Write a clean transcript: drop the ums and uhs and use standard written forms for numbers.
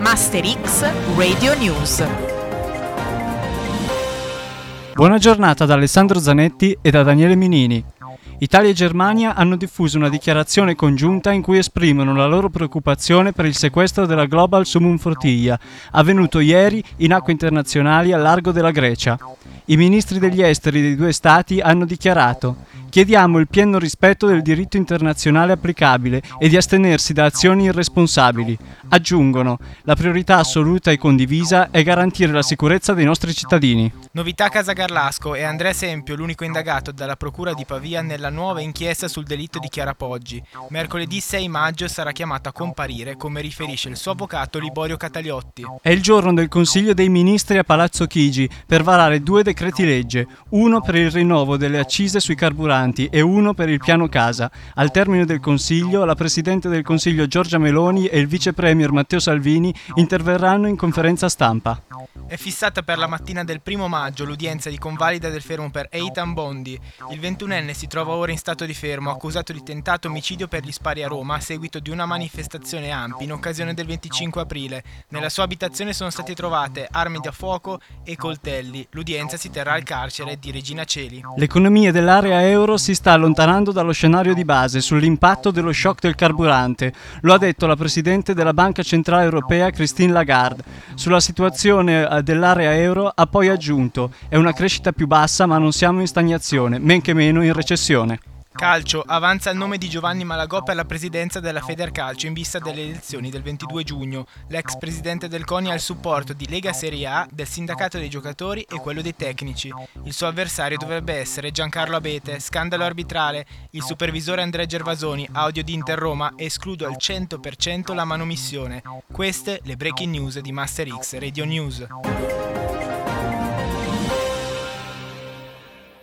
Master X Radio News. Buona giornata da Alessandro Zanetti e da Daniele Minini. Italia e Germania hanno diffuso una dichiarazione congiunta in cui esprimono la loro preoccupazione per il sequestro della Global Sumum Flotilla, avvenuto ieri in acque internazionali al largo della Grecia. I ministri degli esteri dei due stati hanno dichiarato: chiediamo il pieno rispetto del diritto internazionale applicabile e di astenersi da azioni irresponsabili. Aggiungono: la priorità assoluta e condivisa è garantire la sicurezza dei nostri cittadini. Novità Casa Garlasco e Andrea Sempio l'unico indagato dalla Procura di Pavia nella nuova inchiesta sul delitto di Chiara Poggi. Mercoledì 6 maggio sarà chiamato a comparire, come riferisce il suo avvocato Liborio Cataliotti. È il giorno del Consiglio dei Ministri a Palazzo Chigi per varare 2 decreti legge, uno per il rinnovo delle accise sui carburanti e uno per il piano casa. Al termine del Consiglio, la Presidente del Consiglio Giorgia Meloni e il Vice Premier Matteo Salvini interverranno in conferenza stampa. È fissata per la mattina del 1 maggio l'udienza di convalida del fermo per Eitan Bondi. Il 21enne si trova ora in stato di fermo, accusato di tentato omicidio per gli spari a Roma a seguito di una manifestazione ANPI in occasione del 25 aprile. Nella sua abitazione sono state trovate armi da fuoco e coltelli. L'udienza si terrà al carcere di Regina Coeli. L'economia dell'area euro si sta allontanando dallo scenario di base sull'impatto dello shock del carburante. Lo ha detto la Presidente della Banca Centrale Europea Christine Lagarde. Sulla situazione dell'area euro ha poi aggiunto: è una crescita più bassa ma non siamo in stagnazione, men che meno in recessione. Calcio, avanza il nome di Giovanni Malagò per la presidenza della Federcalcio in vista delle elezioni del 22 giugno. L'ex presidente del CONI ha il supporto di Lega Serie A, del sindacato dei giocatori e quello dei tecnici. Il suo avversario dovrebbe essere Giancarlo Abete, scandalo arbitrale, il supervisore Andrea Gervasoni, audio di Inter Roma, escludo al 100% la manomissione. Queste le breaking news di Master X Radio News.